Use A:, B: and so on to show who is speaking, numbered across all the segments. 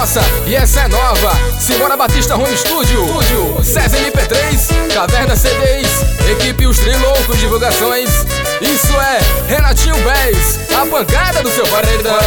A: nossa e essa é nova. Simbora Batista Home Studio, César MP3, Caverna CDs, equipe Os Triloucos Divulgações. Isso é Renatinho Bez, a pancada do seu paredão.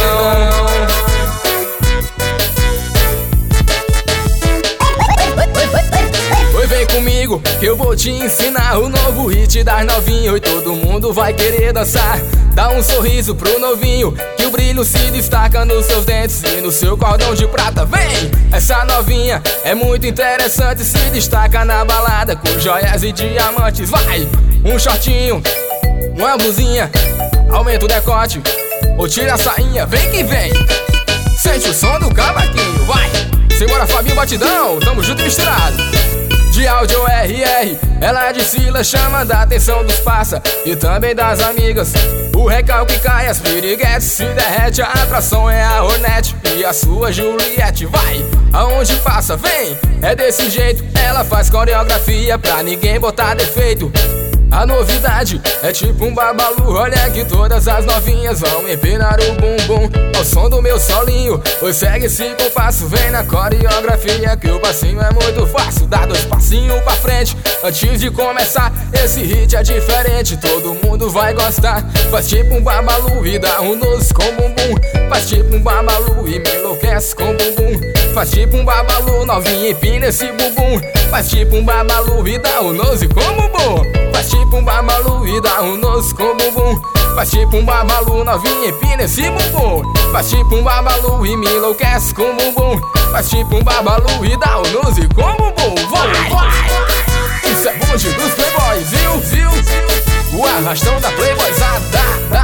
A: Oi, vem comigo que eu vou te ensinar o novo hit das novinhas. Oi, todo mundo vai querer dançar. Dá um sorriso pro novinho, que o brilho se destaca nos seus dentes e no seu cordão de prata. Vem! Essa novinha é muito interessante, se destaca na balada com joias e diamantes. Vai! Um shortinho, uma blusinha, aumenta o decote ou tira a sainha. Vem que vem! Sente o som do cavaquinho, vai! Simbora Fabinho Batidão, tamo junto e misturado. De áudio RR, ela desfila, chama da atenção dos parça e também das amigas. O recalque cai, as piriguetes se derrete, a atração é a Hornet e a sua Juliette. Vai, aonde passa, vem, é desse jeito. Ela faz coreografia pra ninguém botar defeito. A novidade é tipo um babalu, olha que todas as novinhas vão empinar o bumbum ao som do meu solinho. Pois segue esse compasso, vem na coreografia que o passinho é muito fácil. Dá 2 passinhos pra frente antes de começar, esse hit é diferente, todo mundo vai gostar. Faz tipo um babalu e dá um nose com bumbum. Faz tipo um babalu e me enlouquece com bumbum. Faz tipo um babalu, novinha empina esse bumbum. Faz tipo um babalu e dá um nose com bumbum. Faz tipo um babalu e dá um nose com bumbum. Faz tipo um babalu, novinha empina esse bumbum. Faz tipo um babalu e me enlouquece com bumbum. Faz tipo um babalu e dá um nose com bumbum. Vai, vai! Isso é bonde dos playboys, viu? O arrastão da playboyzada.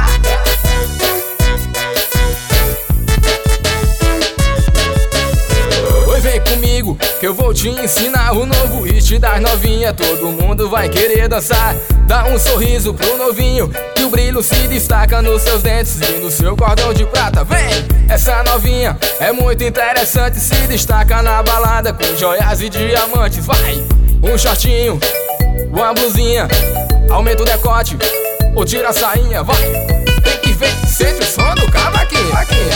A: Vem comigo que eu vou te ensinar o novo hit das novinhas. Todo mundo vai querer dançar. Dá um sorriso pro novinho, que o brilho se destaca nos seus dentes e no seu cordão de prata. Vem! Essa novinha é muito interessante, se destaca na balada com joias e diamantes. Vai! Um shortinho, uma blusinha, aumenta o decote ou tira a sainha. Vai! Vem que vem, sente o som do cavaquinho.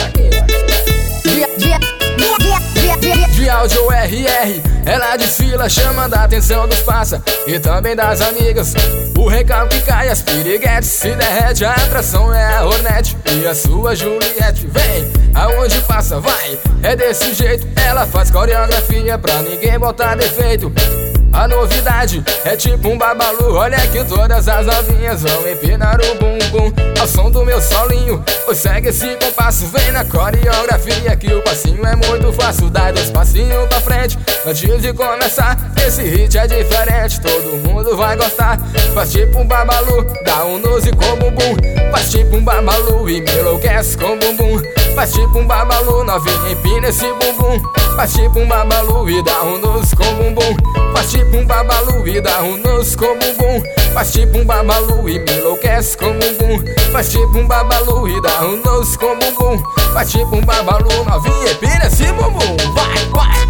A: De áudio RR, ela desfila, chama da atenção dos parça e também das amigas. O recalque cai, as piriguetes se derrete, a atração é a Hornet e a sua Juliette. Vem, aonde passa, vai, é desse jeito. Ela faz coreografia pra ninguém botar defeito. A novidade é tipo um babalu, olha que todas as novinhas vão empinar o bumbum ao som do meu solinho. Pois segue esse compasso, vem na coreografia que o passinho é muito fácil. Dá 2 passinhos pra frente antes de começar, esse hit é diferente, todo mundo vai gostar. Faz tipo um babalu, dá um nose com bumbum. Faz tipo um babalu e me enlouquece com bumbum. Faz tipo um babalu, novinha empina esse bumbum. Faz tipo um babalu e dá um nose com bumbum. Faz tipo um babalu e dá um nose com bumbum. Faz tipo um babalu e me enlouquece com bumbum. Faz tipo um babalu e dá um nose com bumbum. Faz tipo um babalu, novinha empina esse bumbum. Vai, vai!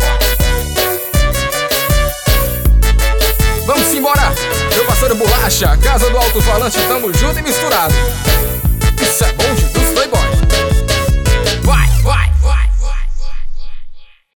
A: Vamos embora, meu parceiro Bolacha, Casa do Alto Falante, tamo junto e misturado. Isso é bom de tudo.